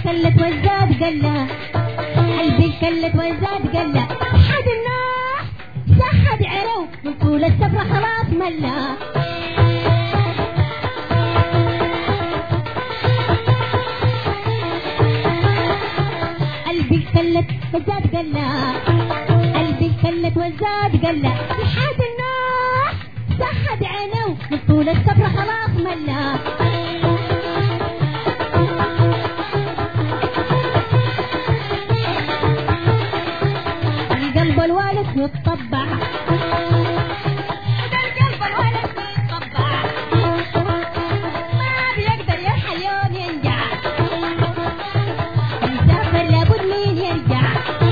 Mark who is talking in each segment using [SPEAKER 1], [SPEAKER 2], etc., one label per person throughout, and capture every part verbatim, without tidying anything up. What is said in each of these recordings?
[SPEAKER 1] كلت وزاد قلة قلبي كلت وزاد قلة حد الناس سحد عرو من طول السفرة خلاص ملا قلبي كلت وزاد قلة قلبي كلت وزاد قلة حد الناس سحد عينو من طول السفرة خلاص ملا القلب الوالد متطبع القلب الوالد متطبع ما بيقدر يرحل يوم ينجع يسافر لابد مين يرجع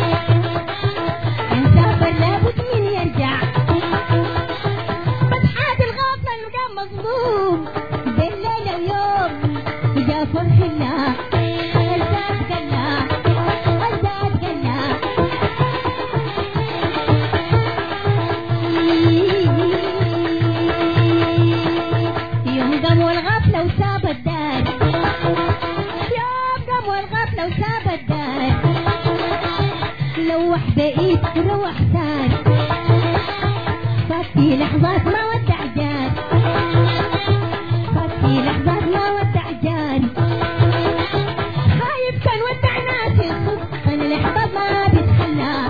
[SPEAKER 1] يسافر لابد مين يرجع فتحات الغافلة اللي كان مظلوم بين ليلة ويوم جا فرح الله الزاد قلة الزاد قلة يوم قام والغفلة وساب الدار يوم قام والغفلة وساب الدار لوح بقيت وروح سار فات في لحظات ما ودع جار فات في لحظات ما ودع جار خايف كان ودع ناس يخص كان الأحباب ما بيتخلى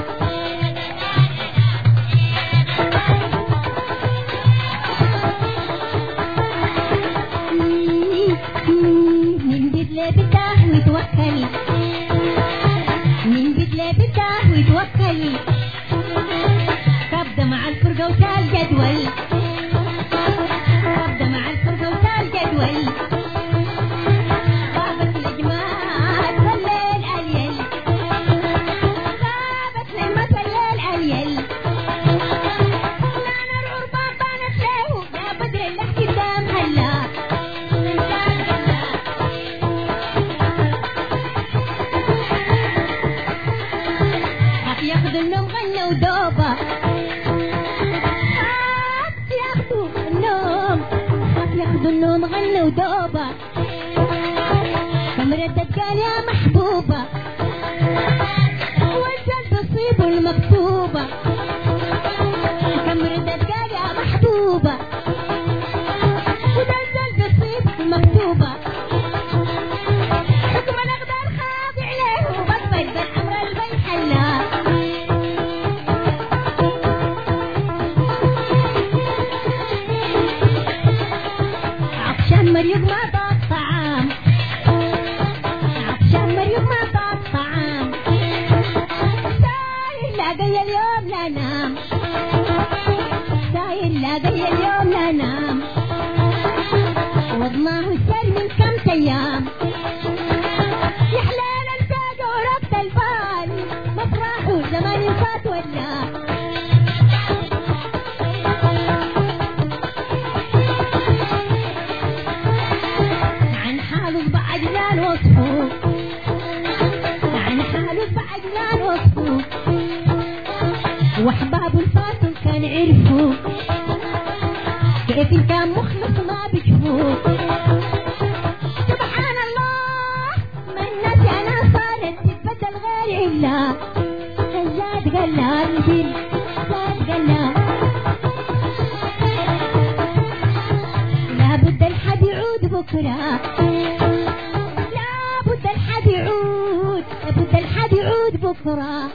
[SPEAKER 1] من بدلة بتاه ويتوكل من بدلة بتاه ويتوكل كبدة مع الفرقة وتال جدول كبدة مع الفرقة وتال جدول غابت الإجماع الليل أليل غابت نعمة الليل أليل نانا العربان بانت له يا بدر اللي قدام هلا ياخذوا النوم غنوا ودوبة خاف ياخذوا النوم خاف ياخذوا النوم غنوا ودوبة كم ردت قال يا محبوبة والجلد تصيب المكتوبة كم ردت قال يا محبوبة وده الجلد تصيب المكتوبة حكم الأقدار خاضع له وبطل بالأمر البيت حلا عطشان مريض ما ضاق طعام عطشان مريض ما ضاق طعام ساير لاقي اليوم لا نام ساير لاقي اليوم لا نام وضناه سر من كم أيام يا حلال الفاق وربط البال مفرحه زمان فات ولا عن حاله بعجلان وصفه عن حاله بعجلان وصفه واحبابه الفاتن كان عرفوا كيف كان مخلص ما بيشوفوه سبحان الله من نسي انا صارت تتبدل غير الا زاد قلا الجن زاد قلا لابد الحد يعود بكره لابد الحد يعود لابد الحد يعود بكره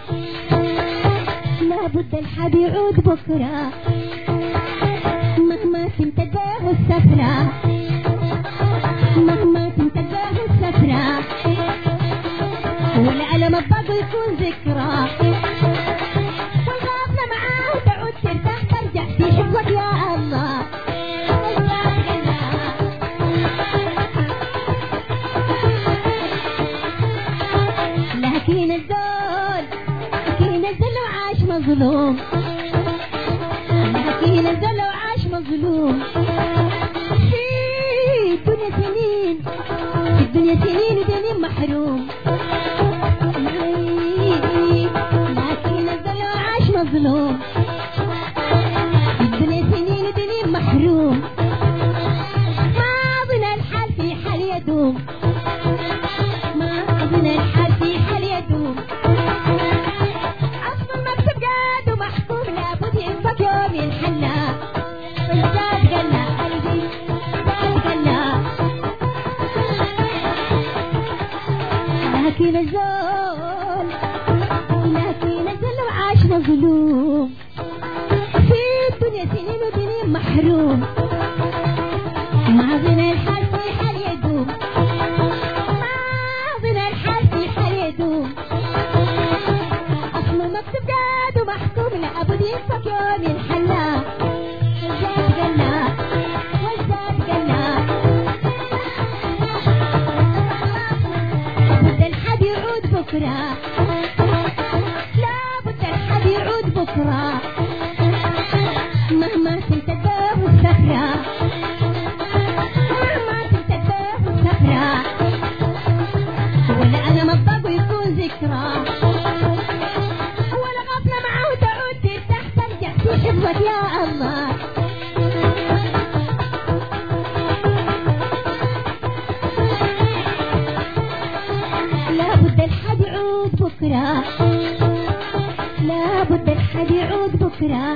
[SPEAKER 1] لابد الحد يعود بكره مهما تنتبه السفرة مهما تنتبه السفرة والألم الضاق يكون ذكرى والغافلة معاه تعود ترتاح ترجع في حفظك يا الله لكن الزول لكن الزول وعاش مظلوم لكن الزول وعاش مظلوم في الدنيا سنين في الدنيا سنين ودنيا محروم لكن الزول وعاش مظلوم في الدنيا سنين ودنيا محروم ما أظن الحال في حال يدوم ما أظن لكن الزول لكن الزول لو عاشنا ظلوم في الدنيا سنين ودنين محروم ما بنا الحال في حال يدوم ما بنا الحال في حال يدوم أصله مكتوب جاد ومحكوم لأبد ينفك يوم ينحلى والزاد قلنا والزاد قلنا بد الحد يعود بكرة لا بد الحد يعود بكرة مهما تنتدب الصخرة مهما تنتدب الصخرة ولا أنا مبقى ويكون ذكرى ولا غفلة معه تعود ترتاح ترجع في حفظك يا الله لا بد الحد يعود بكرة لا بد الحد يعود بكرة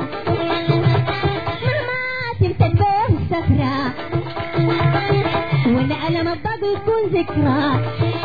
[SPEAKER 1] مهما تنتدب الصخرة ولا أنا مبقى ويكون ذكرى